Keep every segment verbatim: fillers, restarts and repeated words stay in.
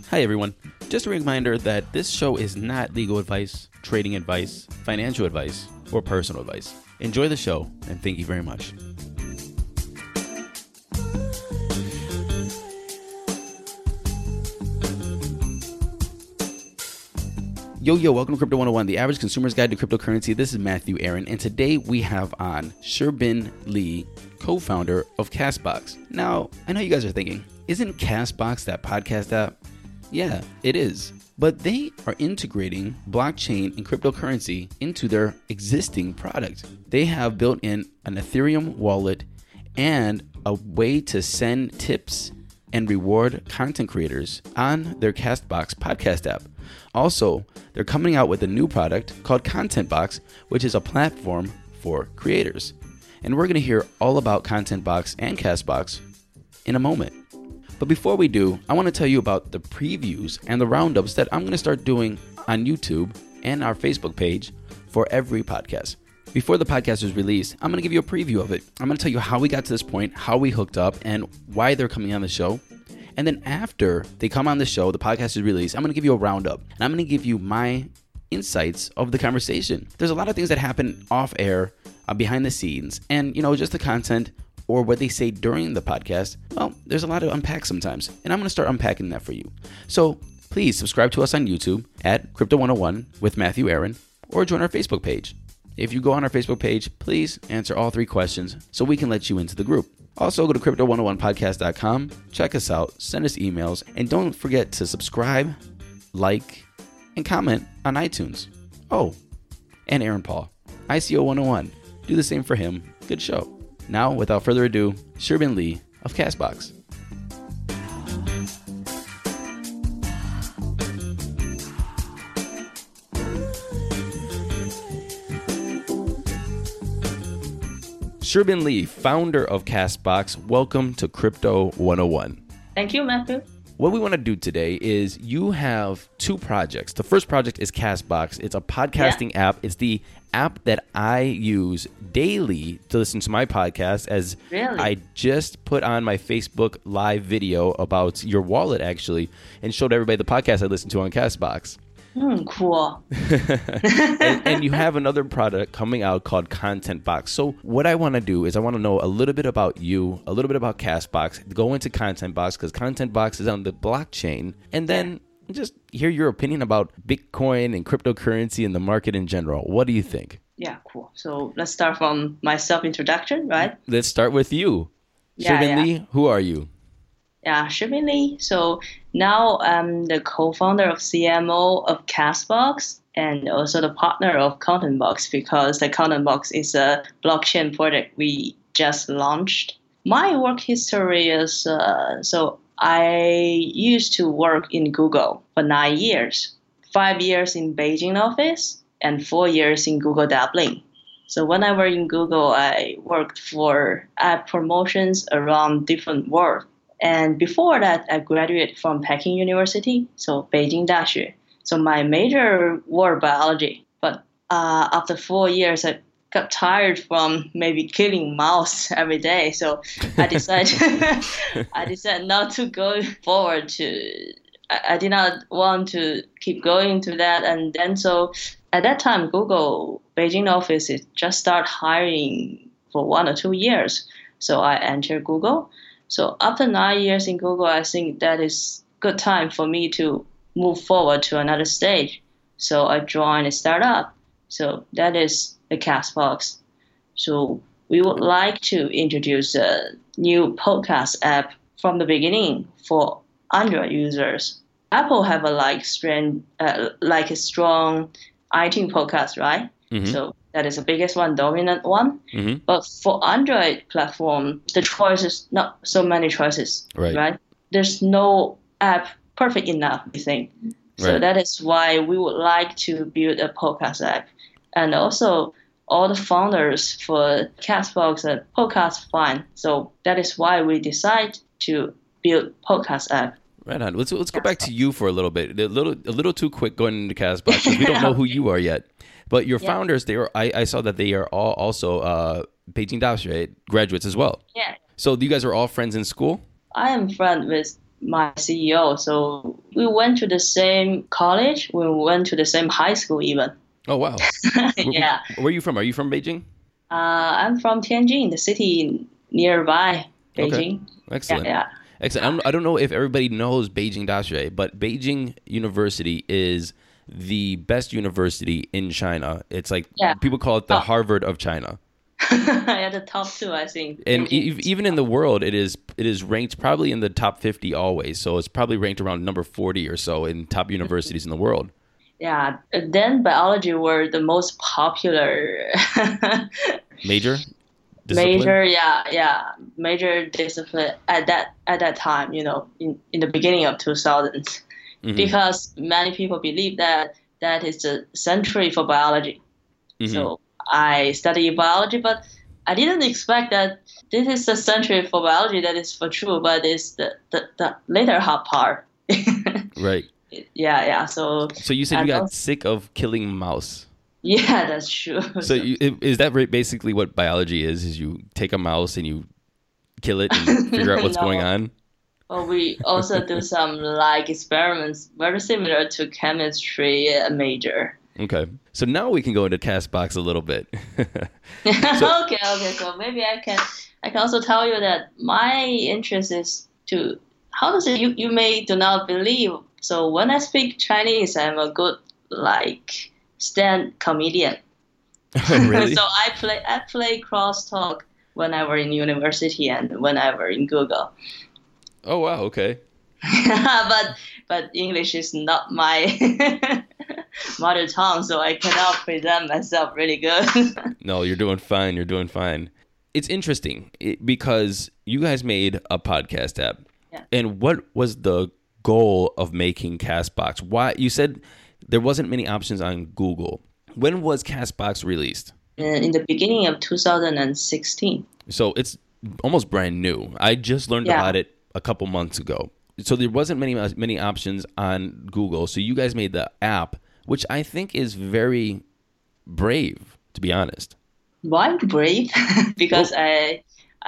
Hi, everyone. Just a reminder that this show is not legal advice, trading advice, financial advice, or personal advice. Enjoy the show, and thank you very much. Yo, yo, welcome to Crypto one oh one, the average consumer's guide to cryptocurrency. This is Matthew Aaron, and today we have on Sherbin Lee, co-founder of Castbox. Now, I know you guys are thinking, isn't Castbox that podcast app? Yeah, it is. But they are integrating blockchain and cryptocurrency into their existing product. They have built in an Ethereum wallet and a way to send tips and reward content creators on their Castbox podcast app. Also, they're coming out with a new product called ContentBox, which is a platform for creators. And we're going to hear all about ContentBox and Castbox in a moment. But before we do, I want to tell you about the previews and the roundups that I'm going to start doing on YouTube and our Facebook page for every podcast. Before the podcast is released, I'm going to give you a preview of it. I'm going to tell you how we got to this point, how we hooked up, and why they're coming on the show. And then after they come on the show, the podcast is released, I'm going to give you a roundup. And I'm going to give you my insights of the conversation. There's a lot of things that happen off air, uh, behind the scenes, and, you know, just the content or what they say during the podcast. Well, there's a lot to unpack sometimes, and I'm going to start unpacking that for you. So please subscribe to us on YouTube at Crypto one oh one with Matthew Aaron, or join our Facebook page. If you go on our Facebook page, please answer all three questions so we can let you into the group. Also, go to crypto one oh one podcast dot com, check us out, send us emails, and don't forget to subscribe, like, and comment on iTunes. Oh, and Aaron Paul, I C O one oh one. Do the same for him. Good show. Now, without further ado, Sherbin Lee of Castbox. Sherbin Lee, founder of Castbox, welcome to Crypto one oh one. Thank you, Matthew. What we want to do today is you have two projects. The first project is Castbox. It's a podcasting yeah. app. It's the app that I use daily to listen to my podcast, as really? I just put on my Facebook live video about your wallet, actually, and showed everybody the podcast I listen to on Castbox. Mm, cool. and, and you have another product coming out called ContentBox. So what I want to do is I want to know a little bit about you, a little bit about Castbox, go into ContentBox because ContentBox is on the blockchain, and then yeah. just hear your opinion about Bitcoin and cryptocurrency and the market in general. What do you think? Yeah, cool. So let's start from my self-introduction, right? Let's start with you. Yeah, Sherbin yeah. Lee, who are you? Yeah, Sherbin Lee. So now I'm the co-founder of C M O of Castbox and also the partner of ContentBox, because the ContentBox is a blockchain project we just launched. My work history is, uh, so I used to work in Google for nine years, five years in Beijing office and four years in Google Dublin. So when I worked in Google, I worked for app promotions around different world. And before that, I graduated from Peking University, so Beijing Daxue. So my major was biology. But uh, after four years, I got tired from maybe killing mouse every day. So I decided I decided not to go forward to. I, I did not want to keep going to that. And then so at that time, Google Beijing office is just start hiring for one or two years. So I entered Google. So after nine years in Google, I think that is good time for me to move forward to another stage. So I joined a startup. So that is the Castbox. So we would like to introduce a new podcast app from the beginning for Android users. Apple have a like strong, uh, like a strong iTunes podcast, right? Mm-hmm. So that is the biggest one, dominant one. Mm-hmm. But for Android platform, the choices, not so many choices, right? right? There's no app perfect enough, we think. So right. That is why we would like to build a podcast app. And also, all the founders for Castbox and podcast fine. So that is why we decide to build podcast app. Right on. Let's let's go back to you for a little bit. A little a little too quick going into Castbox because we don't know who you are yet. But your yeah. founders, they are. I, I saw that they are all also uh, Beijing Daxue graduates as well. Yeah. So you guys are all friends in school? I am friend with my C E O, so we went to the same college. We went to the same high school even. Oh, wow. Yeah. Where, where are you from? Are you from Beijing? Uh, I'm from Tianjin, the city nearby Beijing. Okay. Excellent. Yeah, yeah. Excellent. I don't, I don't know if everybody knows Beijing Daxue, but Beijing University is the best university in China. It's like Yeah. people call it the Oh. Harvard of China. Yeah, the top two, I think. And Beijing. e- even in the world, it is it is ranked probably in the top fifty always. So it's probably ranked around number forty or so in top universities in the world. Yeah, then biology were the most popular Major? Discipline? major. Yeah, yeah, major discipline at that at that time. You know, in, in the beginning of two thousands, Mhm. because many people believe that that is the century for biology. Mhm. So I studied biology, but I didn't expect that this is the century for biology. That is for true, but it's the the, the later half part. Right. Yeah, yeah. So So you said and you got also- sick of killing mouse. yeah, that's true. So you, i- is that right, basically what biology is? Is you take a mouse and you kill it and figure out what's No. going on? Well, we also do some like experiments very similar to chemistry uh, major. Okay. So now we can go into Castbox a little bit. Okay, okay. So maybe I can I can also tell you that my interest is to how to say you you may do not believe. So when I speak Chinese, I'm a good like stand comedian. Really? So I play I play crosstalk when I were in university and when I were in Google. Oh, wow. Okay. but but English is not my mother tongue, so I cannot present myself really good. No, you're doing fine. You're doing fine. It's interesting it, because you guys made a podcast app. Yeah. And what was the goal of making Castbox? Why you said there wasn't many options on Google. When was Castbox released? in in the beginning of two thousand sixteen. So it's almost brand new. I just learned Yeah. about it a couple months ago. So there wasn't many many options on Google. So you guys made the app, which I think is very brave, to be honest. Why brave? Because I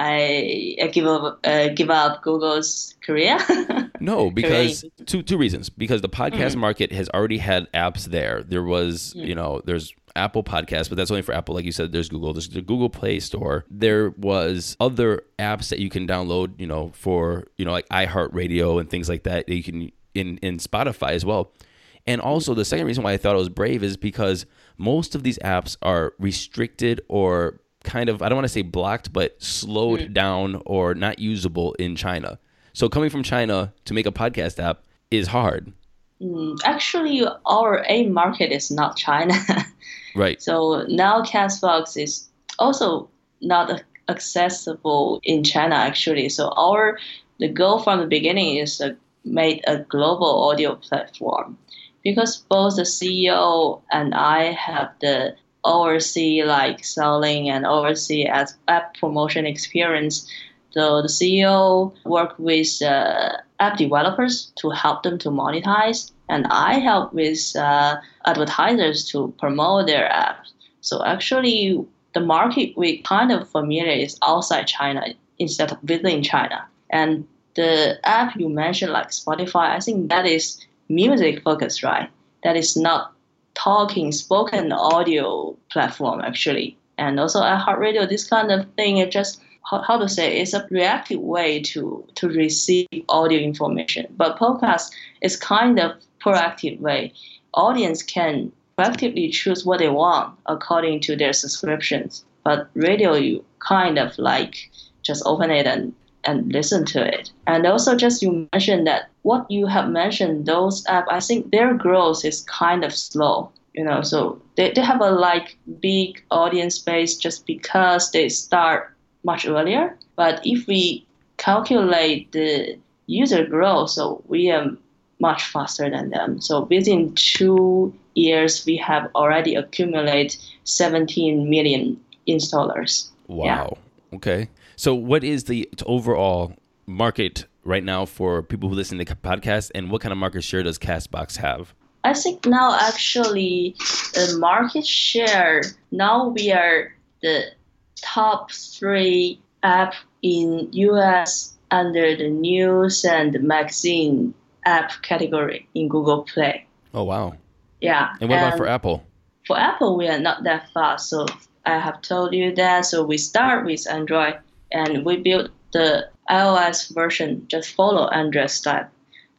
I I give up uh, give up Google's career. No, because Great. two two reasons. Because the podcast Mm. market has already had apps there. There was, Mm. you know, there's Apple Podcasts, but that's only for Apple. Like you said, there's Google. There's the Google Play Store. There was other apps that you can download, you know, for, you know, like iHeartRadio and things like that. that you can in in Spotify as well. And also the second reason why I thought it was brave is because most of these apps are restricted or kind of, I don't want to say blocked, but slowed Mm. down or not usable in China. So coming from China to make a podcast app is hard. Mm, Actually, our aim market is not China. Right. So now Castbox is also not accessible in China actually. So our the goal from the beginning is to make a global audio platform, because both the C E O and I have the oversee like selling and oversee as app promotion experience. So the C E O work with uh, app developers to help them to monetize, and I help with uh, advertisers to promote their apps. So actually, the market we kind of familiar is outside China instead of within China. And the app you mentioned, like Spotify, I think that is music focused, right? That is not talking, spoken audio platform actually. And also iHeartRadio, this kind of thing, it just how, how to say it's a reactive way to to receive audio information. But podcast is kind of proactive way. Audience can proactively choose what they want according to their subscriptions. But radio, you kind of like just open it and and listen to it. And also, just you mentioned that what you have mentioned, those apps, I think their growth is kind of slow. You know, so they, they have a like big audience base just because they start much earlier. But if we calculate the user growth, so we are much faster than them. So within two years, we have already accumulated seventeen million installers. Wow. Yeah. Okay. So what is the overall market right now for people who listen to podcasts, and what kind of market share does Castbox have? I think now actually the market share, now we are the top three app in U S under the news and magazine app category in Google Play. Oh, wow. Yeah. And what and about for Apple? For Apple, we are not that fast. So I have told you that. So we start with Android and we build the iOS version, just follow Android step.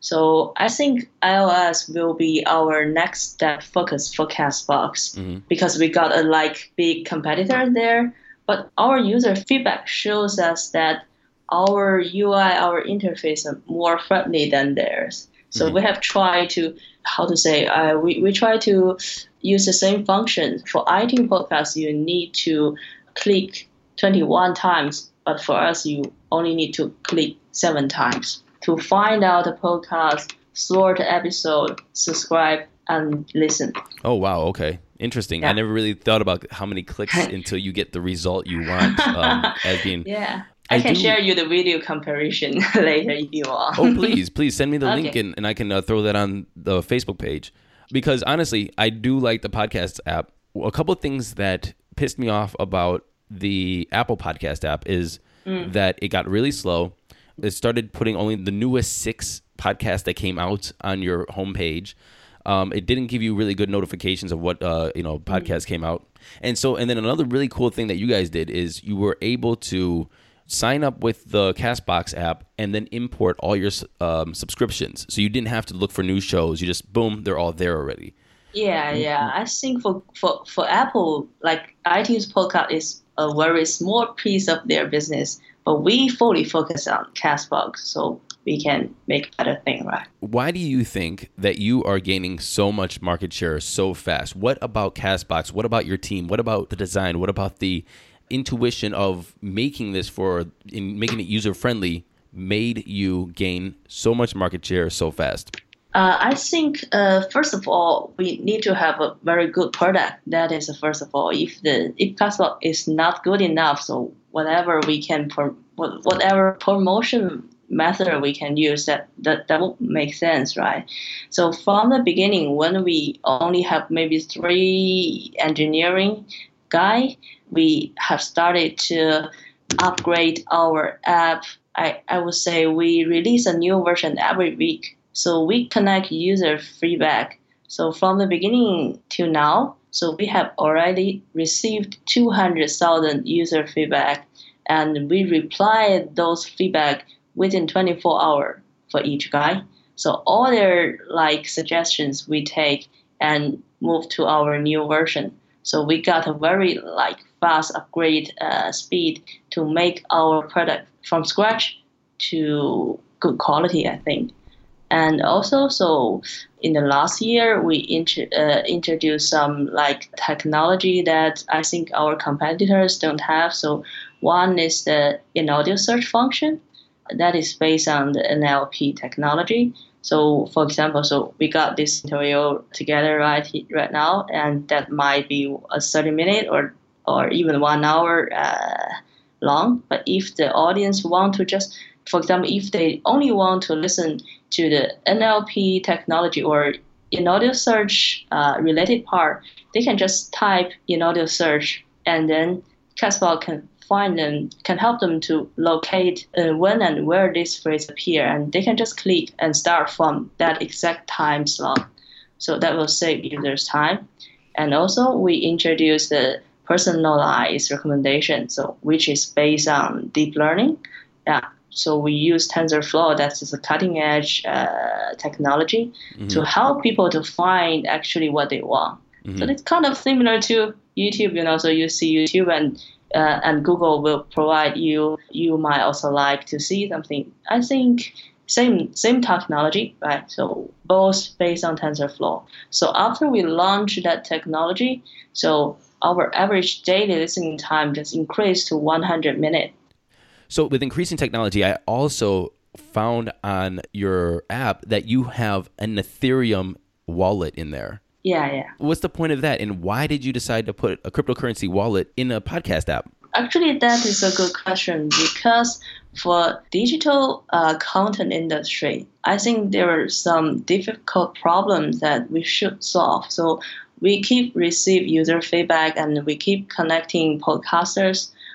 So I think iOS will be our next step focus for Castbox mm-hmm. because we got a like big competitor there. But our user feedback shows us that our U I, our interface are more friendly than theirs. So mm-hmm. we have tried to, how to say, uh, we, we try to use the same function. For iTunes podcast, you need to click twenty-one times, but for us, you only need to click seven times to find out the podcast, sort the episode, subscribe, and listen. Oh, wow. Okay. Interesting. Yeah. I never really thought about how many clicks until you get the result you want um, as being... Yeah. I, I can do... share you the video comparison later if you want. Oh, please, please send me the okay. link and, and I can uh, throw that on the Facebook page. Because honestly, I do like the podcast app. A couple of things that pissed me off about the Apple Podcast app is mm. that it got really slow. It started putting only the newest six podcasts that came out on your homepage. Um, it didn't give you really good notifications of what uh, you know podcasts mm. came out. And so, and then another really cool thing that you guys did is you were able to sign up with the Castbox app and then import all your um, subscriptions. So you didn't have to look for new shows. You just, boom, they're all there already. Yeah, yeah. I think for, for, for Apple, like iTunes podcast is a very small piece of their business, but we fully focus on Castbox, so we can make better thing, right? Why do you think that you are gaining so much market share so fast? What about Castbox? What about your team? What about the design? What about the intuition of making this for in making it user friendly made you gain so much market share so fast? Uh, I think uh, first of all we need to have a very good product. That is first of all. If the if Castbox is not good enough, so whatever we can pro- whatever promotion method we can use, that that that won't make sense, right? So from the beginning, when we only have maybe three engineering guy, we have started to upgrade our app. I, I would say we release a new version every week. So we connect user feedback. So from the beginning to now, so we have already received two hundred thousand user feedback, and we reply those feedback within twenty-four hours for each guy. So all their like suggestions we take and move to our new version. So we got a very like fast upgrade uh, speed to make our product from scratch to good quality, I think. And also, so in the last year, we int- uh, introduced some like technology that I think our competitors don't have. So one is the in-audio search function that is based on the N L P technology. So, for example, so we got this interview together right right now, and that might be a thirty minute or or even one hour uh, long. But if the audience want to just, for example, if they only want to listen to the N L P technology or in-audio search uh, related part, they can just type in-audio search, and then Castbox can find them, can help them to locate uh, when and where this phrase appear, and they can just click and start from that exact time slot. So that will save users time. And also we introduce the personalized recommendation, so which is based on deep learning. Yeah. So we use TensorFlow, that's just a cutting edge uh, technology mm-hmm. to help people to find actually what they want. Mm-hmm. So it's kind of similar to YouTube, you know, so you see YouTube and Uh, and Google will provide you, you might also like to see something. I think same same technology, right? So both based on TensorFlow. So after we launch that technology, so our average daily listening time just increased to one hundred minutes. So with increasing technology, I also found on your app that you have an Ethereum wallet in there. Yeah, yeah. What's the point of that, and why did you decide to put a cryptocurrency wallet in a podcast app? Actually, that is a good question, because for digital uh, content industry, I think there are some difficult problems that we should solve. So we keep receive user feedback and we keep connecting podcasters.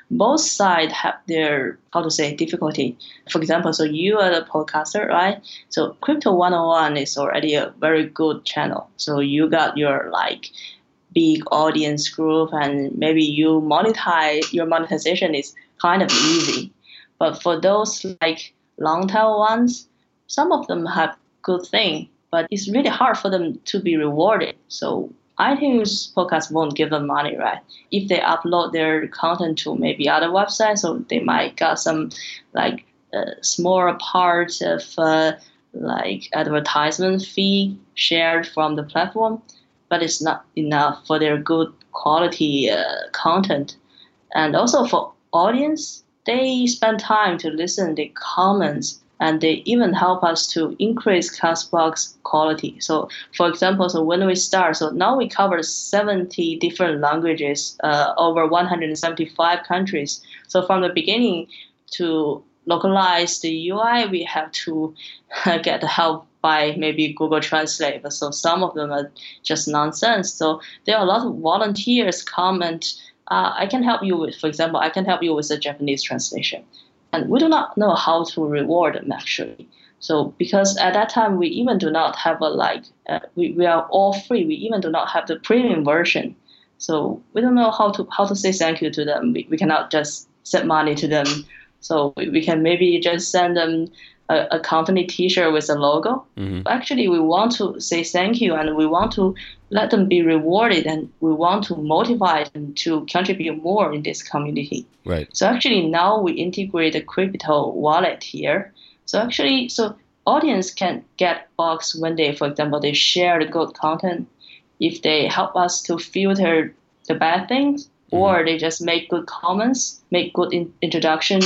both sides have their, how to say, difficulty. For example, so you are the podcaster, right? So Crypto one oh one is already a very good channel. So you got your like big audience group, and maybe you monetize, your monetization is kind of easy. But for those like long tail ones, some of them have good thing, but it's really hard for them to be rewarded. So iTunes podcast won't give them money, right? If they upload their content to maybe other websites, so they might got some like uh, smaller part of uh, like advertisement fee shared from the platform, but it's not enough for their good quality uh, content. And also for audience, they spend time to listen to comments, and they even help us to increase Castbox quality. So, for example, so when we start, so now we cover seventy different languages, uh, over one hundred seventy-five countries. So from the beginning to localize the U I, we have to get help by maybe Google Translate. But so some of them are just nonsense. So there are a lot of volunteers comment. Uh, I can help you with, for example, I can help you with a Japanese translation. And we do not know how to reward them actually. So because at that time we even do not have a like, uh, we, we are all free. We even do not have the premium version. So we don't know how to how to say thank you to them. We, we cannot just send money to them. So we, we can maybe just send them a, a company T-shirt with a logo. Mm-hmm. But actually, we want to say thank you, and we want to let them be rewarded, and we want to motivate them to contribute more in this community. Right. So actually, now we integrate a crypto wallet here. So actually, so audience can get box when they, for example, they share the good content. If they help us to filter the bad things, mm-hmm. or they just make good comments, make good in- introduction,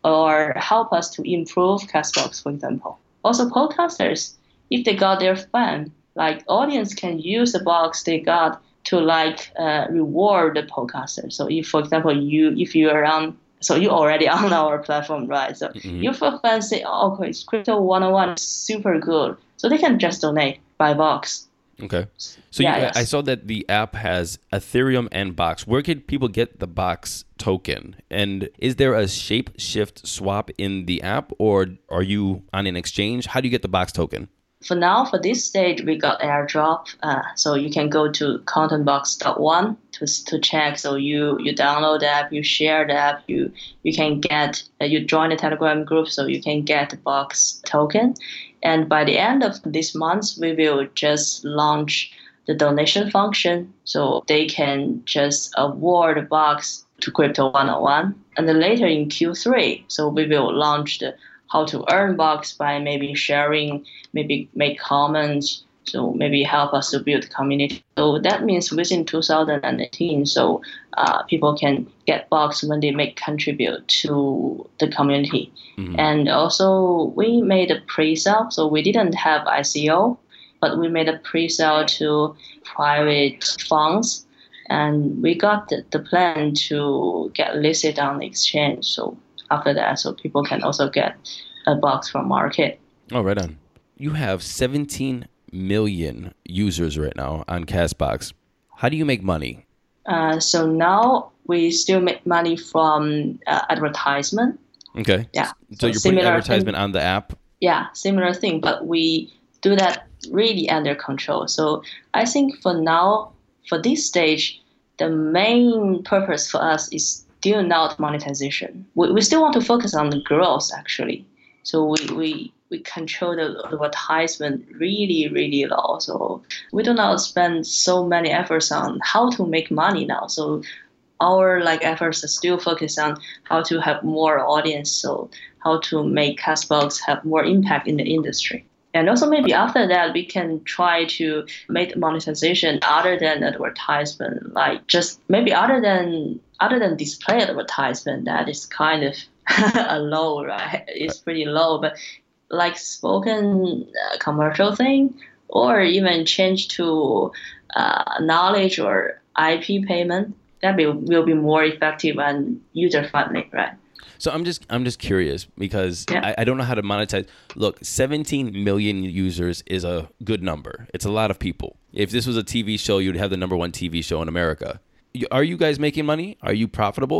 or help us to improve Castbox, for example. Also, podcasters, if they got their fan, like audience can use the box they got to like uh, reward the podcaster. So if, for example, you if you are on, so you already on our platform, right? So mm-hmm. if a fan say, oh, okay, Crypto one oh one is super good, so they can just donate by box. Okay. So yeah, you, yes. I saw that the app has Ethereum and Box. Where can people get the Box token? And is there a shape shift swap in the app, or are you on an exchange? How do you get the Box token? For now, for this stage, we got airdrop. Uh, so you can go to contentbox dot one to to check. So you, you download the app, you share the app, you you can get uh, you join the Telegram group, so you can get the Box token. And by the end of this month, we will just launch the donation function, so they can just award the Box to Crypto one oh one. And then later in Q three, so we will launch the how to earn Box by maybe sharing, maybe make comments, so maybe help us to build community. So that means within two thousand eighteen, so uh, people can get Box when they make contribute to the community. Mm-hmm. And also we made a pre-sale, so we didn't have I C O, but we made a pre-sale to private funds, and we got the, the plan to get listed on the exchange. So after that, so people can also get a Box from market. Oh, right on. You have seventeen million users right now on Castbox. How do you make money? Uh, so now we still make money from uh, advertisement. Okay. Yeah. So, so you're putting advertisement thing. on the app? Yeah, similar thing, but we do that really under control. So I think for now, for this stage, the main purpose for us is still not monetization. We, we still want to focus on the growth, actually. So we, we, we control the advertisement really, really low. So we do not spend so many efforts on how to make money now. So our like efforts are still focused on how to have more audience, so how to make Castbox have more impact in the industry. And also maybe after that, we can try to make monetization other than advertisement, like just maybe other than other than display advertisement. That is kind of a low, right? It's pretty low, but like spoken uh, commercial thing, or even change to uh, knowledge or I P payment, that will, will be more effective and user friendly, right? So I'm just I'm just curious because yeah. I, I don't know how to monetize. Look, seventeen million users is a good number. It's a lot of people. If this was a T V show, you'd have the number one T V show in America. Are you guys making money? Are you profitable?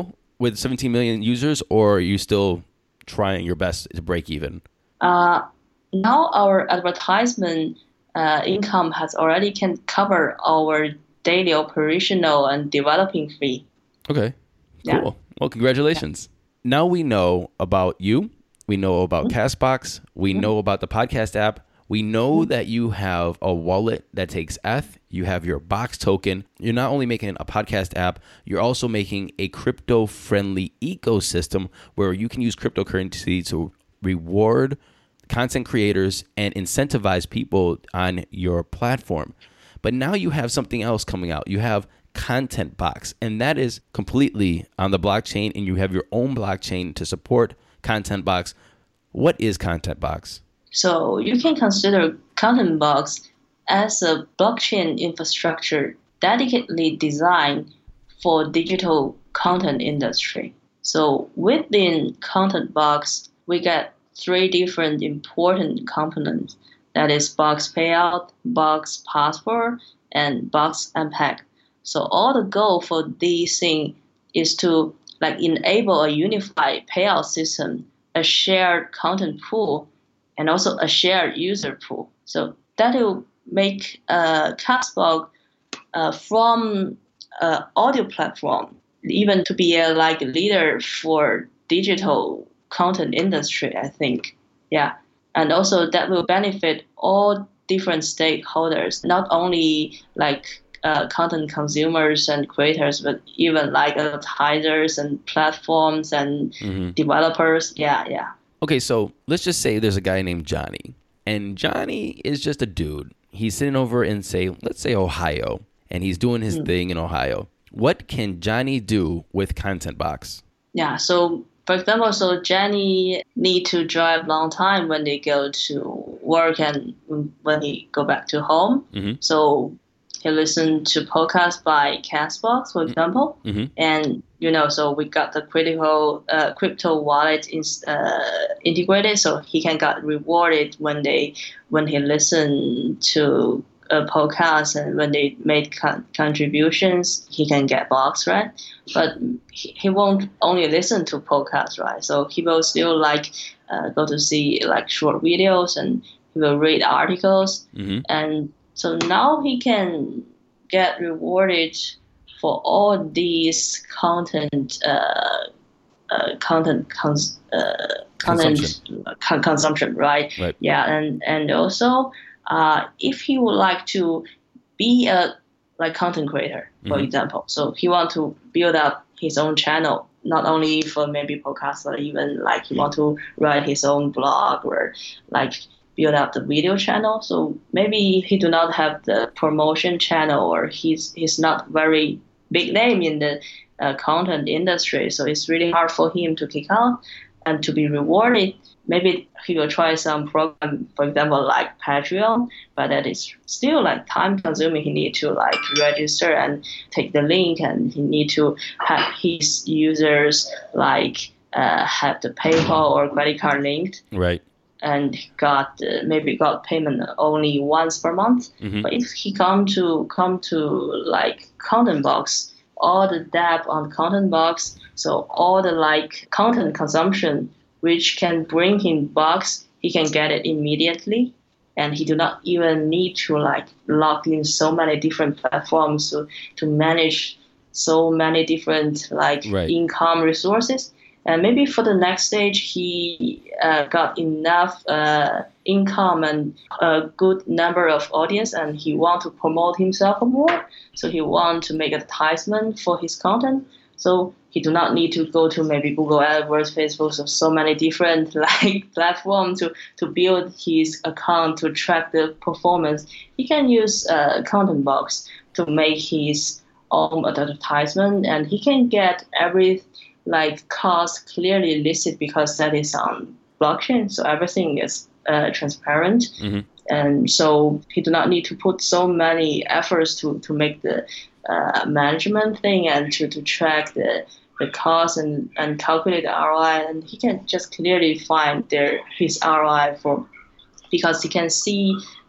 with seventeen million users, or are you still trying your best to break even? Uh, now our advertisement uh, income has already can cover our daily operational and developing fee. Okay, Yeah. cool. Well, congratulations. Yeah. Now we know about you. We know about mm-hmm. Castbox. We mm-hmm. know about the podcast app. We know mm-hmm. that you have a wallet that takes E T H. You have your Box token. You're not only making a podcast app, you're also making a crypto-friendly ecosystem where you can use cryptocurrency to reward content creators and incentivize people on your platform. But now you have something else coming out. You have ContentBox, and that is completely on the blockchain, and you have your own blockchain to support ContentBox. What is ContentBox? So you can consider ContentBox as a blockchain infrastructure dedicatedly designed for digital content industry. So within ContentBox, we get three different important components. That is Box Payout, Box Passport, and Box Unpack. So all the goal for these things is to like enable a unified payout system, a shared content pool, and also a shared user pool. So that will make uh, Castbox uh, from uh, audio platform even to be a like leader for digital content industry, I think. Yeah. And also that will benefit all different stakeholders, not only like uh, content consumers and creators, but even like advertisers and platforms and mm-hmm. developers. Yeah, yeah. Okay, so let's just say there's a guy named Johnny, and Johnny is just a dude. He's sitting over in, say, let's say Ohio, and he's doing his mm. thing in Ohio. What can Johnny do with ContentBox? Yeah, so for example, so Johnny need to drive long time when they go to work and when he go back to home. Mm-hmm. So he listen to podcasts by Castbox, for example, mm-hmm. and you know, so we got the critical uh, crypto wallet is uh, integrated, so he can get rewarded when they when he listen to a podcast and when they made con- contributions, he can get Box, right? But he, he won't only listen to podcasts, right? So he will still like uh, go to see like short videos and he will read articles, mm-hmm. and so now he can get rewarded for all these content, uh, uh, content, cons- uh, content consumption. Con- consumption, right? Right. Yeah, and and also, uh, if he would like to be a like content creator, for mm-hmm. example, so he want to build up his own channel, not only for maybe podcasts, but even like he want to write his own blog or like build up the video channel. So maybe he do not have the promotion channel or he's he's not very big name in the uh, content industry. So it's really hard for him to kick out and to be rewarded. Maybe he will try some program, for example, like Patreon, but that is still like time consuming. He need to like register and take the link, and he need to have his users like uh, have the PayPal or credit card linked. Right. And got uh, maybe got payment only once per month. Mm-hmm. But if he come to come to like ContentBox, all the dApp on ContentBox, so all the like content consumption which can bring him bucks, he can get it immediately, and he do not even need to like log in so many different platforms to to manage so many different like right. income resources. And maybe for the next stage, he uh, got enough uh, income and a good number of audience, and he want to promote himself more. So he want to make advertisement for his content. So he do not need to go to maybe Google AdWords, Facebook, so so many different like platforms to, to build his account to track the performance. He can use uh, ContentBox to make his own advertisement, and he can get every like cost clearly listed because that is on blockchain, so everything is uh, transparent. Mm-hmm. And so he do not need to put so many efforts to, to make the uh, management thing and to, to track the the cost and, and calculate the R O I, and he can just clearly find their his R O I for because he can see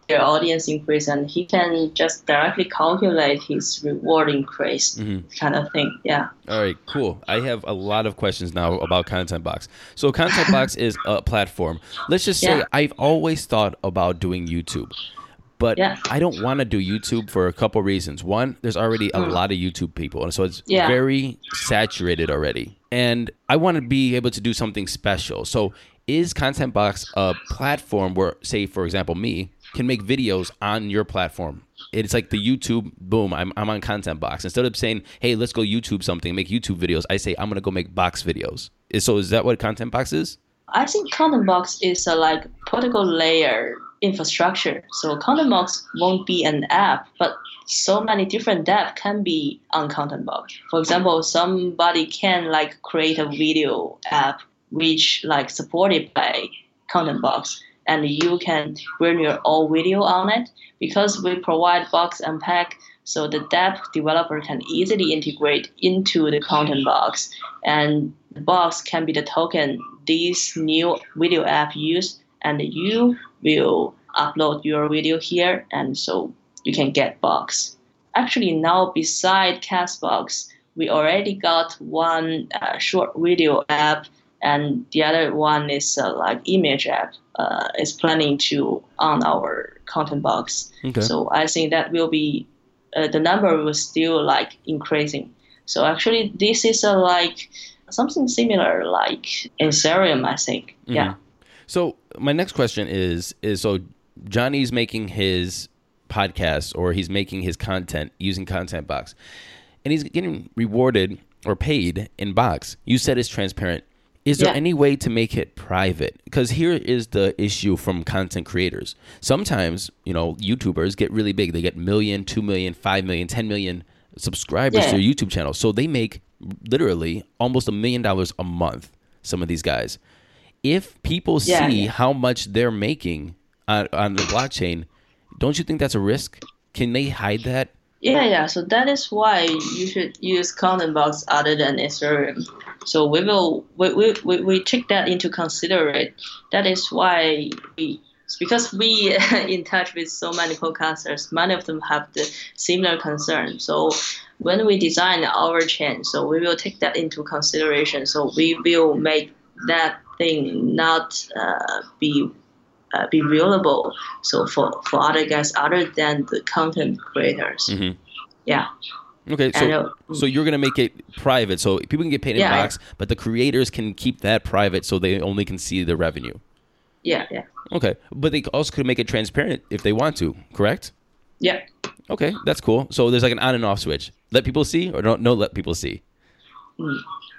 their audience increase, and he can just directly calculate his reward increase, mm-hmm. kind of thing. Yeah. All right, cool. I have a lot of questions now about ContentBox. So ContentBox is a platform. Let's just say yeah. I've always thought about doing YouTube. But yeah. I don't want to do YouTube for a couple reasons. One, there's already a mm. lot of YouTube people, and so it's yeah. very saturated already. And I want to be able to do something special. So is ContentBox a platform where, say, for example, me, can make videos on your platform? It's like the YouTube, boom, I'm I'm on ContentBox. Instead of saying, hey, let's go YouTube something, make YouTube videos, I say, I'm going to go make box videos. So is that what ContentBox is? I think ContentBox is a like protocol layer infrastructure. So ContentBox won't be an app, but so many different apps can be on ContentBox. For example, somebody can like create a video app which like supported by ContentBox, and you can run your own video on it. Because we provide Box Unpack, so the app developer can easily integrate into the ContentBox, and the box can be the token this new video app use, and you will upload your video here, and so you can get Box. Actually, now beside Castbox, we already got one uh, short video app, and the other one is uh, like image app. Uh, is planning to on our ContentBox. Okay. So I think that will be uh, the number will still like increasing. So actually, this is a like something similar like Ethereum, I think. Mm-hmm. Yeah. So my next question is is so Johnny's making his podcast or he's making his content using ContentBox, and he's getting rewarded or paid in Box. You said it's transparent. Is there yeah. any way to make it private? Because here is the issue from content creators. Sometimes, you know, YouTubers get really big. They get million, two million, five million, ten million subscribers yeah. to their YouTube channel. So they make literally almost a million dollars a month, some of these guys. If people yeah, see yeah. how much they're making on, on the blockchain, don't you think that's a risk? Can they hide that? Yeah, yeah. So that is why you should use ContentBox other than Ethereum. So we will we, we, we, we take that into consideration. That is why we because we in touch with so many podcasters, many of them have the similar concern. So when we design our chain, so we will take that into consideration. So we will make that thing not uh, be uh, be viewable. So for, for other guys other than the content creators. Mm-hmm. Yeah. Okay, so uh, so you're gonna make it private, so people can get paid in yeah, Box, yeah. but the creators can keep that private, so they only can see the revenue. Yeah, yeah. Okay, but they also could make it transparent if they want to, correct? Yeah. Okay, that's cool. So there's like an on and off switch. Let people see, or don't no let people see. Mm.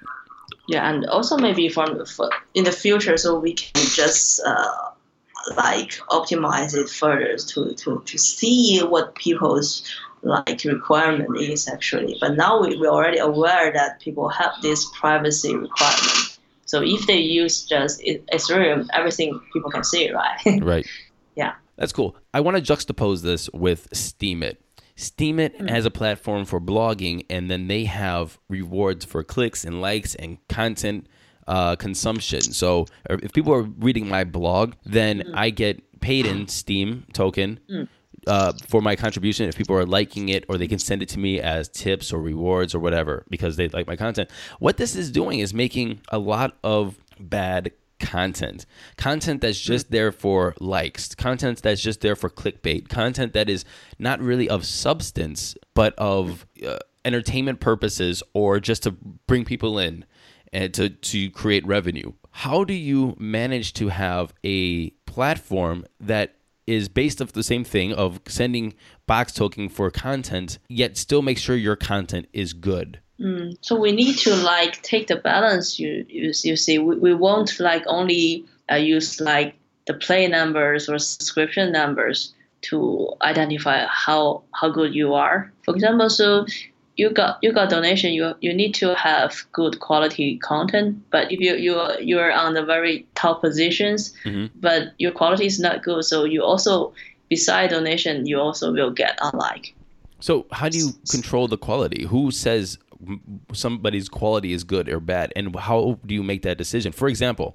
Yeah, and also maybe from for in the future, so we can just uh, like optimize it further to to to see what people's like requirement is actually. But now we, we're already aware that people have this privacy requirement. So if they use just Ethereum, everything people can see, right? Right. Yeah. That's cool. I want to juxtapose this with Steemit. Steemit mm. has a platform for blogging, and then they have rewards for clicks and likes and content uh, consumption. So if people are reading my blog, then mm. I get paid in Steem token. Mm. Uh, for my contribution, if people are liking it, or they can send it to me as tips or rewards or whatever because they like my content. What this is doing is making a lot of bad content. Content that's just there for likes. Content that's just there for clickbait. Content that is not really of substance, but of uh, entertainment purposes or just to bring people in and to, to create revenue. How do you manage to have a platform that is based off the same thing of sending Box token for content, yet still make sure your content is good? Mm, so we need to like take the balance. You you, you see, we, we won't like only uh, use like the play numbers or subscription numbers to identify how how good you are. For example, so you got you got donation, you you need to have good quality content. But if you you you're on the very top positions, mm-hmm. but your quality is not good, so you also beside donation, you also will get unlike. So how do you control the quality? Who says somebody's quality is good or bad, and how do you make that decision? For example,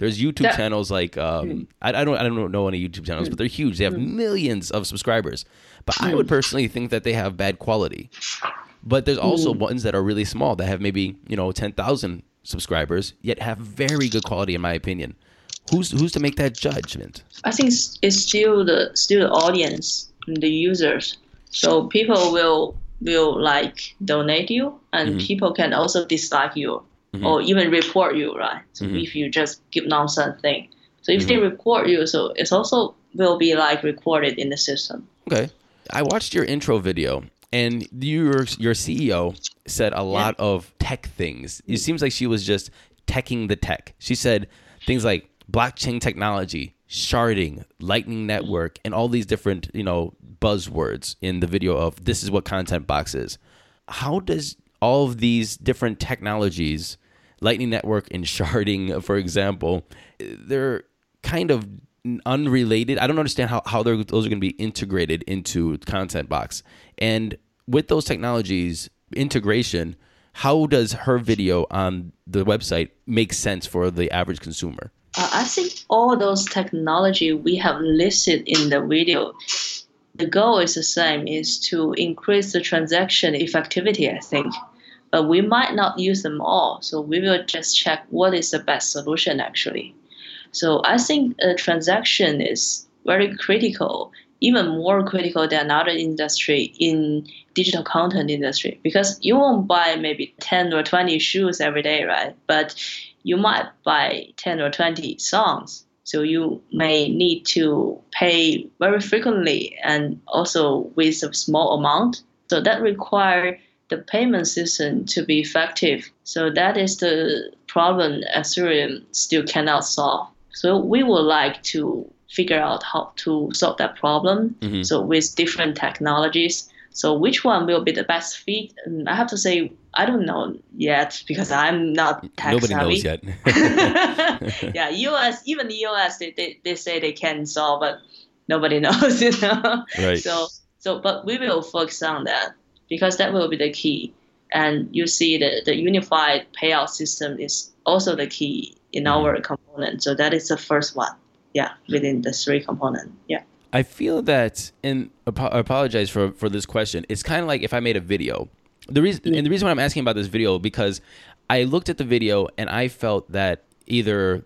There's YouTube that, channels like um, mm. I, I don't I don't know any YouTube channels, mm. but they're huge. They have mm. millions of subscribers. But mm. I would personally think that they have bad quality. But there's also mm. ones that are really small that have maybe, you know, ten thousand subscribers, yet have very good quality, in my opinion. Who's who's to make that judgment? I think it's still the still the audience, the users. So people will will like donate you, and mm-hmm. people can also dislike you mm-hmm. or even report you, right? So mm-hmm. if you just give nonsense thing. So if mm-hmm. they report you, so it's also will be like recorded in the system. Okay. I watched your intro video. And your your C E O said a lot yeah. of tech things. It seems like she was just teching the tech. She said things like blockchain technology, sharding, Lightning Network, and all these different, you know, buzzwords in the video of this is what ContentBox is. How does all of these different technologies, Lightning Network and sharding, for example, they're kind of unrelated. I don't understand how, how they're, those are going to be integrated into ContentBox. And with those technologies, integration, how does her video on the website make sense for the average consumer? Uh, I think all those technology we have listed in the video, the goal is the same, is to increase the transaction effectivity, I think. But we might not use them all. So we will just check what is the best solution actually. So I think a transaction is very critical, even more critical than other industry in digital content industry, because you won't buy maybe ten or twenty shoes every day, right? But you might buy ten or twenty songs. So you may need to pay very frequently and also with a small amount. So that requires the payment system to be effective. So that is the problem Ethereum still cannot solve. So we would like to figure out how to solve that problem. Mm-hmm. So with different technologies. So which one will be the best fit? And I have to say, I don't know yet because I'm not tech Nobody savvy. knows yet. Yeah, U S, even the U S, they, they, they say they can solve, but nobody knows, you know? Right. So, so, but we will focus on that because that will be the key. And you see the, the unified payout system is also the key in mm-hmm. our component. So that is the first one. Yeah, within the three component. Yeah. I feel that, and I apologize for, for this question, it's kind of like if I made a video. The reason, and the reason why I'm asking about this video, because I looked at the video and I felt that either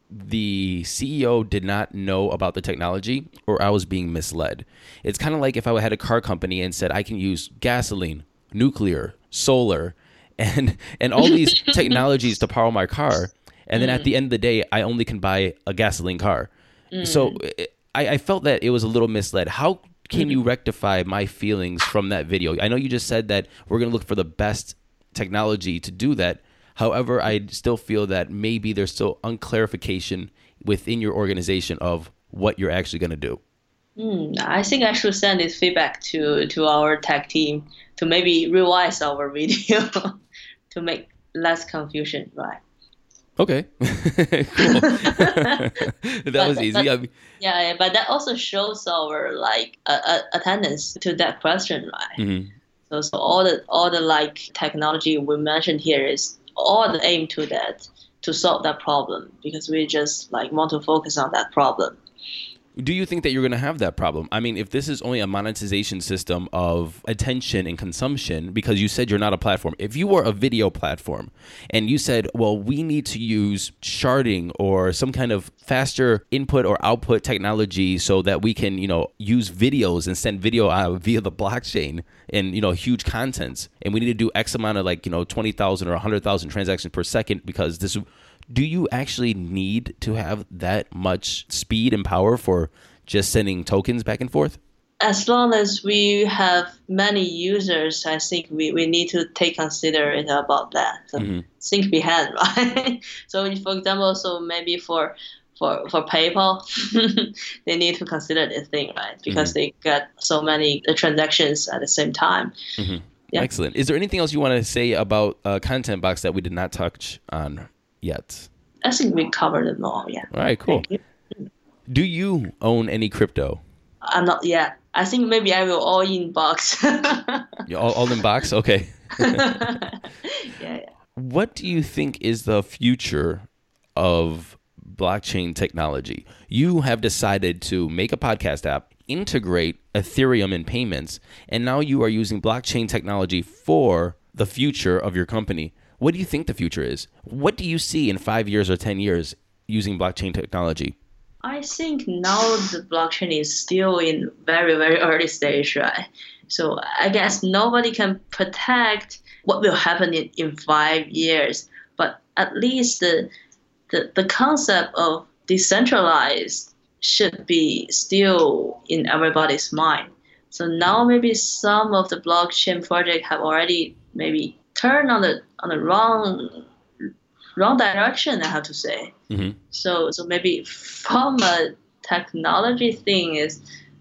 the C E O did not know about the technology or I was being misled. It's kind of like if I had a car company and said I can use gasoline, nuclear, solar, and and all these technologies to power my car. And then mm. at the end of the day, I only can buy a gasoline car. Mm. So I, I felt that it was a little misled. How can you rectify my feelings from that video? I know you just said that we're going to look for the best technology to do that. However, I still feel that maybe there's still unclarification within your organization of what you're actually going to do. Mm, I think I should send this feedback to, to our tech team to maybe revise our video to make less confusion, right? Okay, cool. that but, was easy. But, I mean, yeah, yeah, but that also shows our like uh, uh, attendance to that question, right? Mm-hmm. So, so all the all the like technology we mentioned here is all the aim to that to solve that problem because we just like want to focus on that problem. Do you think that you're going to have that problem? I mean, if this is only a monetization system of attention and consumption, because you said you're not a platform. If you were a video platform and you said, well, we need to use sharding or some kind of faster input or output technology so that we can, you know, use videos and send video out via the blockchain and, you know, huge contents. And we need to do X amount of like, you know, twenty thousand or one hundred thousand transactions per second because this do you actually need to have that much speed and power for just sending tokens back and forth? As long as we have many users, I think we, we need to take consideration about that. So mm-hmm. think behind, right? So for example, so maybe for for, for PayPal, they need to consider this thing, right? Because mm-hmm. they get so many transactions at the same time. Mm-hmm. Yeah. Excellent. Is there anything else you want to say about uh, ContentBox that we did not touch on yet? I think we covered them all, yeah. All right, cool. Do you own any crypto? I'm not yet. I think maybe I will all in box. you all, all in box? Okay. yeah, yeah. What do you think is the future of blockchain technology. You have decided to make a podcast app, integrate Ethereum in payments, and now you are using blockchain technology for the future of your company. What do you think the future is? What do you see in five years or ten years using blockchain technology? I think now the blockchain is still in very, very early stage, right? So I guess nobody can predict what will happen in, in five years. But at least the, the the concept of decentralized should be still in everybody's mind. So now maybe some of the blockchain projects have already maybe turned on the on the wrong wrong direction, I have to say. Mm-hmm. So so maybe from a technology thing is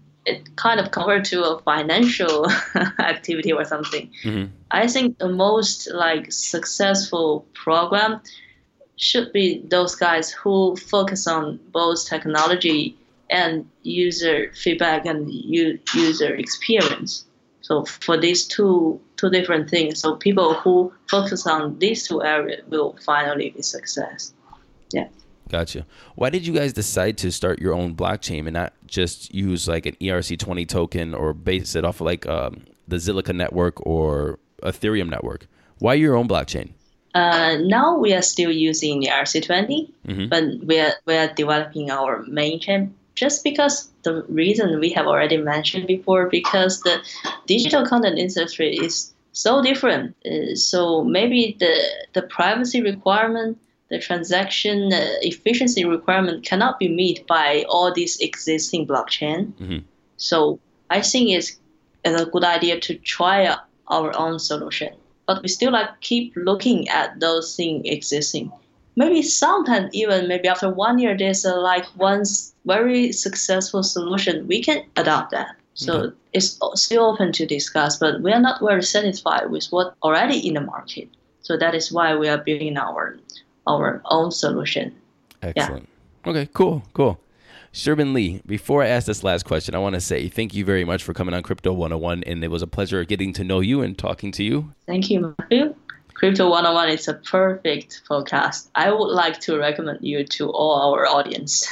it kind of compared to a financial activity or something. Mm-hmm. I think the most like successful program should be those guys who focus on both technology and user feedback and u- user experience. So for these two two different things, so people who focus on these two areas will finally be success. Yeah. Gotcha. Why did you guys decide to start your own blockchain and not just use like an E R C twenty token or base it off of like um, the Zilliqa network or Ethereum network? Why your own blockchain? Uh, now we are still using the E R C twenty, mm-hmm. but we are we are developing our main chain just because the reason we have already mentioned before, because the digital content industry is so different. Uh, so maybe the the privacy requirement, the transaction uh, efficiency requirement cannot be met by all these existing blockchain. Mm-hmm. So I think it's, it's a good idea to try our own solution. But we still like keep looking at those things existing. Maybe sometimes even maybe after one year, there's a like one very successful solution. We can adopt that. So mm-hmm. it's still open to discuss, but we are not very satisfied with what already in the market. So that is why we are building our our own solution. Excellent. Yeah. Okay, cool, cool. Sherbin Lee, before I ask this last question, I want to say thank you very much for coming on Crypto one oh one, and it was a pleasure getting to know you and talking to you. Thank you, Matthew. Crypto one oh one is a perfect podcast. I would like to recommend you to all our audience.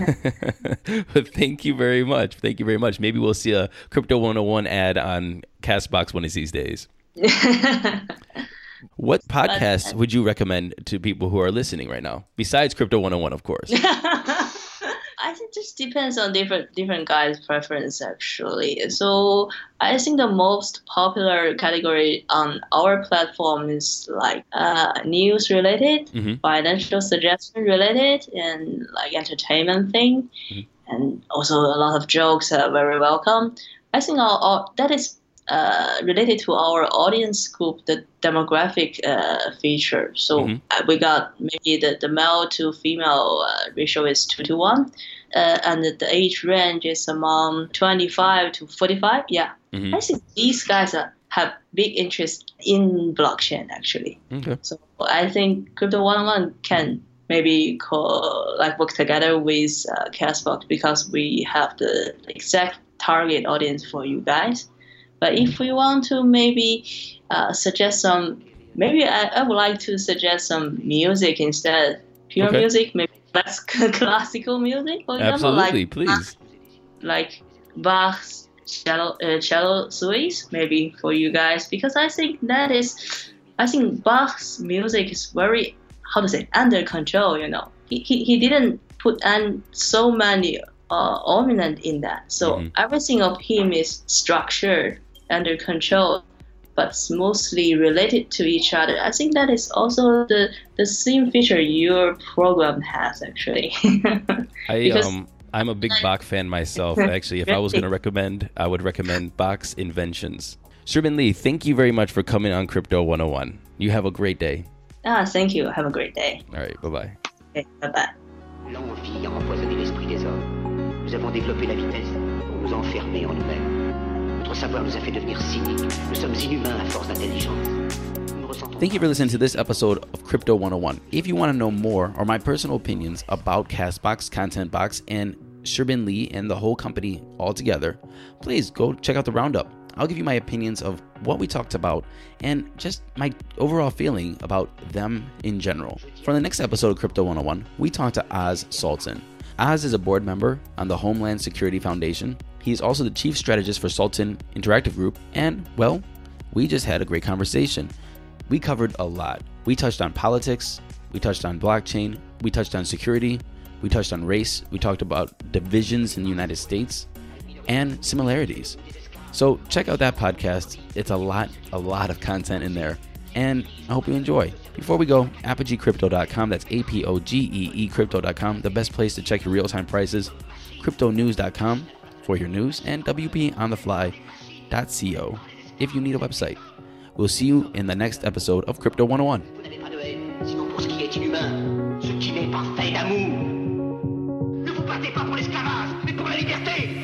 Thank you very much. Thank you very much. Maybe we'll see a Crypto one oh one ad on Castbox one of these days. What podcast would you recommend to people who are listening right now, besides Crypto one oh one, of course? I think this depends on different different guys' preference, actually. So I think the most popular category on our platform is like uh, news related, mm-hmm. financial suggestion related, and like entertainment thing, mm-hmm. and also a lot of jokes are very welcome. I think our, our, that is uh, related to our audience group, the demographic uh, feature. So mm-hmm. we got maybe the, the male to female uh, ratio is two to one. Uh, and the age range is among twenty-five to forty-five. Yeah. Mm-hmm. I think these guys are, have big interest in blockchain, actually. Okay. So I think Crypto one oh one can maybe co- like work together with uh, Castbox because we have the exact target audience for you guys. But if we want to maybe uh, suggest some, maybe I, I would like to suggest some music instead. Pure okay. music, maybe that's classical music, for example. Absolutely, like, please. Like Bach's cello, uh, cello suites, maybe for you guys, because I think that is, I think Bach's music is very, how to say, under control, you know. He he, he didn't put in so many uh, ornament in that. So mm-hmm. everything of him is structured, under control, but smoothly related to each other. I think that is also the, the same feature your program has, actually. I um I'm a big Bach fan myself. Actually, if I was going to recommend, I would recommend Bach's Inventions. Sherbin Lee, thank you very much for coming on Crypto one oh one. You have a great day. Ah, thank you. Have a great day. All right, bye-bye. Okay, bye-bye. L'envie a empoisonné l'esprit des hommes. Nous avons développé la vitesse pour nous enfermer en nous-mêmes. Notre savoir nous a fait devenir cyniques. Nous sommes inhumains à force d'intelligence. Thank you for listening to this episode of Crypto one oh one. If you want to know more or my personal opinions about Castbox, ContentBox, and Sherbin Lee and the whole company altogether, please go check out the roundup I'll give you my opinions of what we talked about and just my overall feeling about them in general. For the next episode of Crypto one oh one, we talked to Oz Sultan. Oz is a board member on the Homeland Security Foundation. He's also the chief strategist for Sultan Interactive Group. And, well, we just had a great conversation. We covered a lot. We touched on politics. We touched on blockchain. We touched on security. We touched on race. We talked about divisions in the United States and similarities. So check out that podcast. It's a lot, a lot of content in there. And I hope you enjoy. Before we go, apogee crypto dot com, that's A P O G E E crypto dot com, the best place to check your real-time prices. crypto news dot com for your news, and W P on the fly dot co if you need a website. We'll see you in the next episode of Crypto one oh one. Vous n'avez pas de haine, sinon pour ce qui est inhumain, ce qui n'est pas fait d'amour. Ne vous battez pas pour l'esclavage, mais pour la liberté.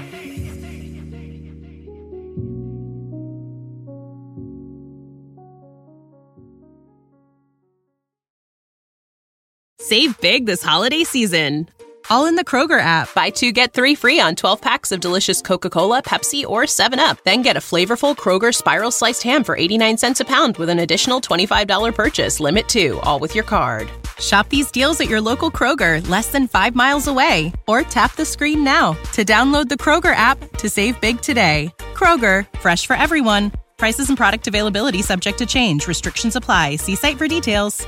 Save big this holiday season, all in the Kroger app. Buy two, get three free on twelve packs of delicious Coca-Cola, Pepsi, or seven up. Then get a flavorful Kroger Spiral Sliced Ham for eighty-nine cents a pound with an additional twenty-five dollars purchase. Limit two, all with your card. Shop these deals at your local Kroger, less than five miles away. Or tap the screen now to download the Kroger app to save big today. Kroger, fresh for everyone. Prices and product availability subject to change. Restrictions apply. See site for details.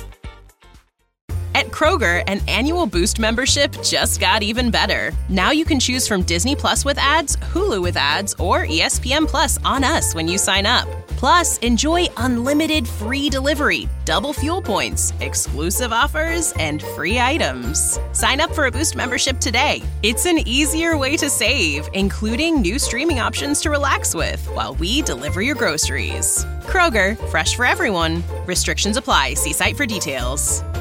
At Kroger, an annual Boost membership just got even better. Now you can choose from Disney Plus with ads, Hulu with ads, or E S P N Plus on us when you sign up. Plus, enjoy unlimited free delivery, double fuel points, exclusive offers, and free items. Sign up for a Boost membership today. It's an easier way to save, including new streaming options to relax with while we deliver your groceries. Kroger, fresh for everyone. Restrictions apply. See site for details.